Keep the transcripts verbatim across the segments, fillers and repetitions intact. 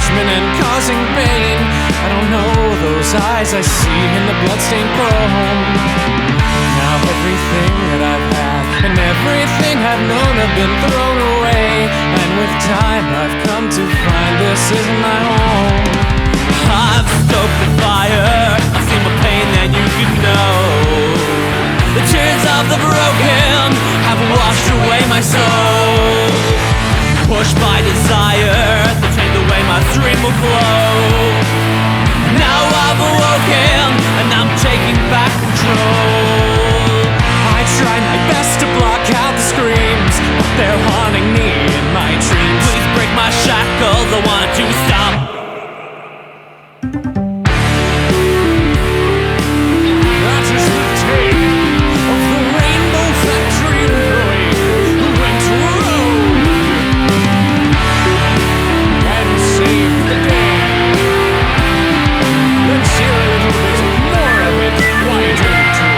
judgment and causing pain. I don't know those eyes I see in the bloodstained chrome. Now everything that I've had and everything I've known have been thrown away, and with time I've come to find this isn't my home. I've stoked the fire, I've seen more pain than you could know. The tears of the broken have washed away my soul. Pushed by desire, they change the way my stream will flow. Now I've awoken, and I'm taking back control. I try my best to block out the screams, but they're haunting me in my dreams. Please break my shackles, I want to stop. That is the tale of the Rainbow Factory employee who went to rogue and saved the day. Let's hear a little bit more of it. Why don't you?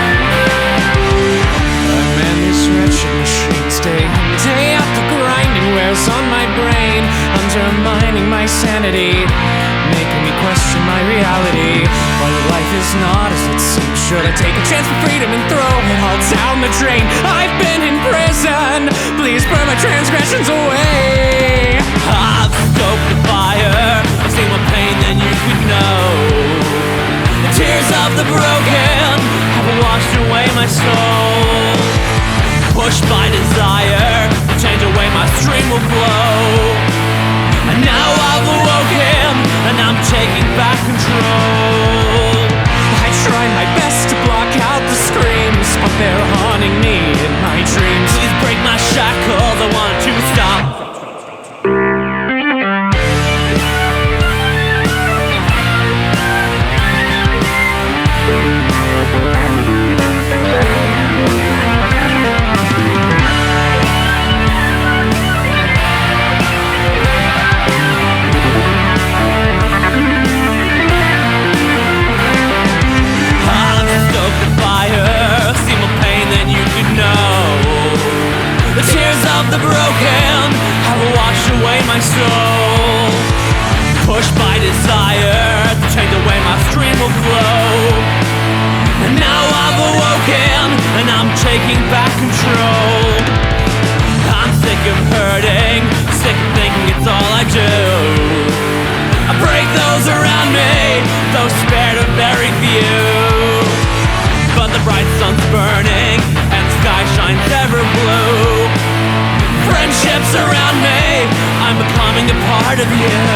I'm in this wretched machines day in, day out. The grinding wears on my brain, undermining my sanity, making me question my reality. While life is not as it seems, should I take a chance for freedom and throw it all down the drain? I've been in prison, please burn my transgressions away. I've stoked the fire, I've seen more pain than you could know. The tears of the broken have washed away my soul. Pushed by desire, to change the way my stream will flow. And now I've awoken, and I'm taking back control. I try my best to block out the screams, but they're haunting me in my dreams. Please break my shackles, I want to stop. The tears of the broken have washed away my soul. Pushed by desire to change the way my stream will flow. And now I've awoken, and I'm taking back control. I'm sick of hurting, sick of thinking it's all I do. I break those around me, those spared a very few. But the bright sun's burning, and the sky shines ever blue. Friendships around me, I'm becoming a part of you.